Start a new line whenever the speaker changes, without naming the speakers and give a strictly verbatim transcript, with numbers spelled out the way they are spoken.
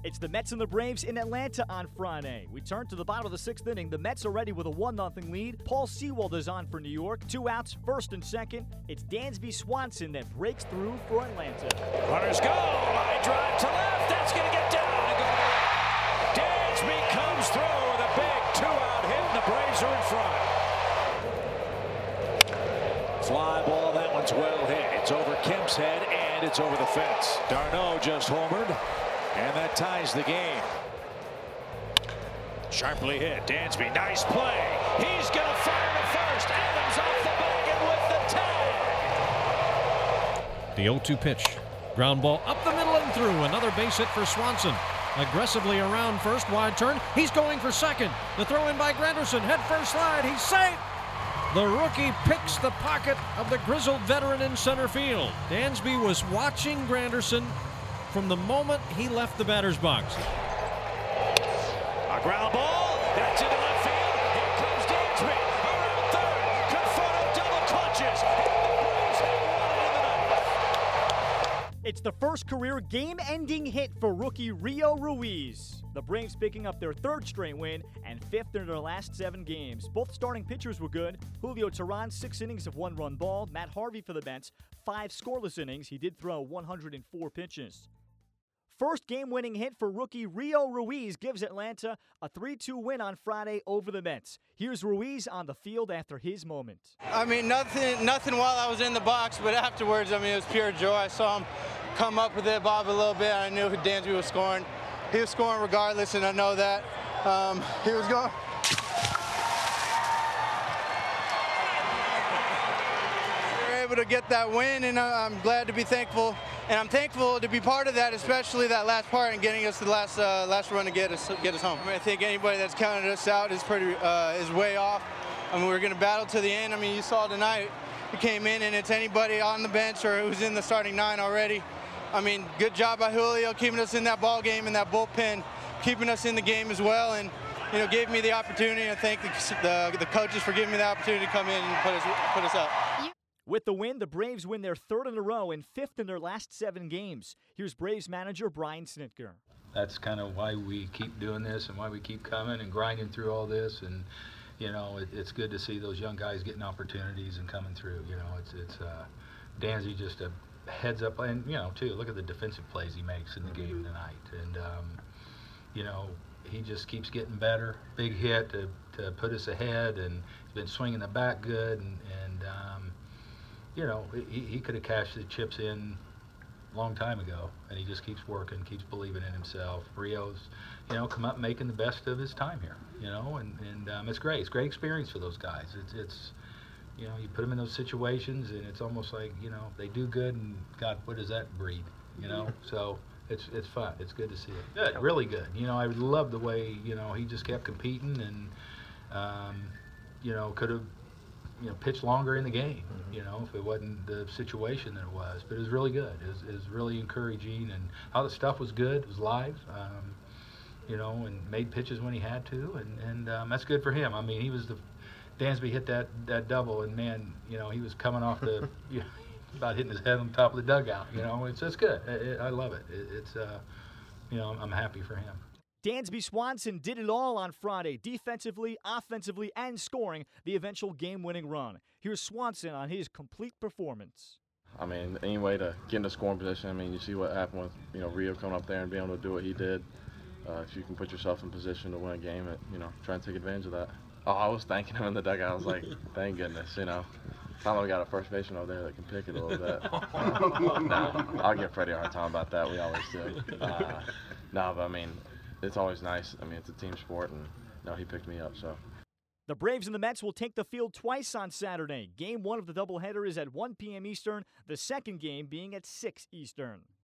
It's the Mets and the Braves in Atlanta on Friday. We turn to the bottom of the sixth inning. The Mets already with a one nothing lead. Paul Sewald is on for New York. Two outs, first and second. It's Dansby Swanson that breaks through for Atlanta.
Runners go. Line drive to left. That's going to get down. Dansby comes through with a big two-out hit, and the Braves are in front. Fly ball. That one's well hit. It's over Kemp's head, and it's over the fence. d'Arnaud just homered. And that ties the game. Sharply hit. Dansby, nice play. He's going to fire to first. Adams off the bag and with the tag.
The oh two pitch. Ground ball up the middle and through. Another base hit for Swanson. Aggressively around first, wide turn. He's going for second. The throw in by Granderson. Head first slide. He's safe. The rookie picks the pocket of the grizzled veteran in center field. Dansby was watching Granderson from the moment he left the batter's box.
A ground ball. That's into left field. Here comes Dansby. Around third. Conforto double clutches.
It's the first career game-ending hit for rookie Rio Ruiz. The Braves picking up their third straight win and fifth in their last seven games. Both starting pitchers were good. Julio Teheran, six innings of one-run ball. Matt Harvey for the Mets, five scoreless innings. He did throw one hundred four pitches. First game-winning hit for rookie Rio Ruiz gives Atlanta a three two win on Friday over the Mets. Here's Ruiz on the field after his moment.
I mean, nothing nothing while I was in the box, but afterwards, I mean, it was pure joy. I saw him come up with it, bob a little bit. I knew Dansby was scoring. He was scoring regardless, and I know that. Um, he was going. We were able to get that win, and I'm glad to be thankful. And I'm thankful to be part of that, especially that last part and getting us to the last uh, last run to get us get us home. I, mean, I think anybody that's counted us out is pretty uh, is way off. I mean, we're going to battle to the end. I mean, you saw tonight, we came in, and it's anybody on the bench or who's in the starting nine already. I mean, good job by Julio keeping us in that ball game and that bullpen, keeping us in the game as well, and you know, gave me the opportunity. I thank the, the the coaches for giving me the opportunity to come in and put us put us up.
With the win, the Braves win their third in a row and fifth in their last seven games. Here's Braves manager Brian Snitker.
That's kind of why we keep doing this and why we keep coming and grinding through all this. And, you know, it, it's good to see those young guys getting opportunities and coming through. You know, it's, it's uh, Dansby just a heads up. And, you know, too, look at the defensive plays he makes in the game tonight. And, um, you know, he just keeps getting better. Big hit to, to put us ahead, and he's been swinging the bat good. And, and um, you know, he, he could have cashed the chips in a long time ago, and he just keeps working, keeps believing in himself. Rio's, you know, come up making the best of his time here, you know, and, and um, it's great. It's a great experience for those guys. It's, it's, you know, you put them in those situations, and it's almost like, you know, they do good, and God, what does that breed, you know? So it's it's fun. It's good to see it. Good, really good. You know, I love the way, you know, he just kept competing, and, um, you know, could have, you know, pitch longer in the game, you know, if it wasn't the situation that it was. But it was really good. It was, it was really encouraging, and all the stuff was good. It was live, um, you know, and made pitches when he had to, and, and um, that's good for him. I mean, he was the – Dansby hit that, that double, and, man, you know, he was coming off the – you know, about hitting his head on top of the dugout, you know. It's, it's good. It, it, I love it. it it's, uh, you know, I'm happy for him.
Dansby Swanson did it all on Friday, defensively, offensively, and scoring the eventual game-winning run. Here's Swanson on his complete performance.
I mean, any way to get in the scoring position. I mean, you see what happened with, you know, Rio coming up there and being able to do what he did. Uh, if you can put yourself in position to win a game, it, you know, try and take advantage of that. Oh, I was thanking him in the dugout. I was like, thank goodness, you know. Finally, we got a first baseman over there that can pick it a little bit. no, I'll give Freddie a hard time about that. We always do. Uh, no, but I mean, it's always nice. I mean, it's a team sport, and no, he picked me up, so.
The Braves and the Mets will take the field twice on Saturday. Game one of the doubleheader is at one p m Eastern, the second game being at six Eastern.